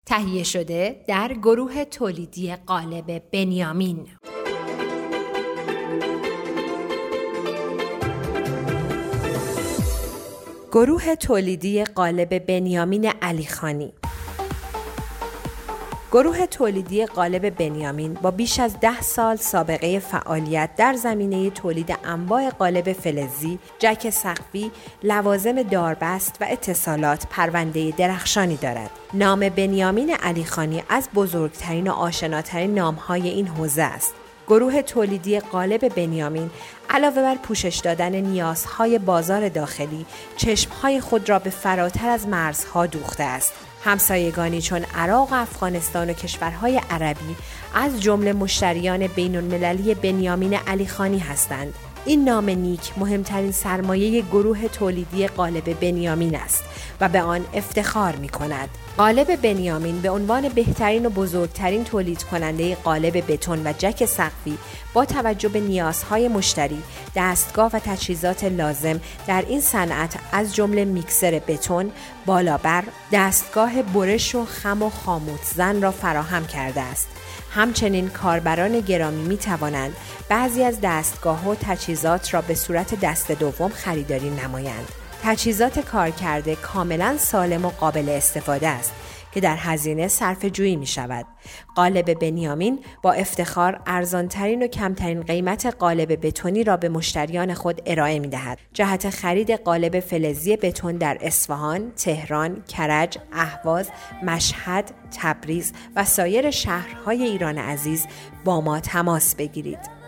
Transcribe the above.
تهیه شده در گروه تولیدی قالب بنیامین. گروه تولیدی قالب بنیامین علیخانی. گروه تولیدی قالب بنیامین با بیش از 10 سال سابقه فعالیت در زمینه تولید انواع قالب فلزی، جک سقفی، لوازم داربست و اتصالات پرونده درخشانی دارد. نام بنیامین علیخانی از بزرگترین و آشناترین نام‌های این حوزه است. گروه تولیدی قالب بنیامین علاوه بر پوشش دادن نیازهای بازار داخلی، چشمهای خود را به فراتر از مرزها دوخته است. همسایگانی چون عراق، افغانستان و کشورهای عربی از جمله مشتریان بین‌المللی بنیامین علیخانی هستند. این نام نیک مهمترین سرمایه گروه تولیدی قالب بنیامین است و به آن افتخار می کند. قالب بنیامین به عنوان بهترین و بزرگترین تولید کننده قالب بتون و جک سقفی با توجه به نیازهای مشتری، دستگاه و تجهیزات لازم در این صنعت از جمله میکسر بتون، بالابر، دستگاه برش و خم و خاموشزن را فراهم کرده است. همچنین کاربران گرامی می توانند بعضی از دستگاه و تجهیزات را به صورت دست دوم خریداری نمایند. تجهیزات کارکرده کاملا سالم و قابل استفاده است که در هزینه صرفه‌جویی می شود. قالب بنیامین با افتخار ارزانترین و کمترین قیمت قالب بتونی را به مشتریان خود ارائه می دهد. جهت خرید قالب فلزی بتون در اصفهان، تهران، کرج، اهواز، مشهد، تبریز و سایر شهرهای ایران عزیز با ما تماس بگیرید.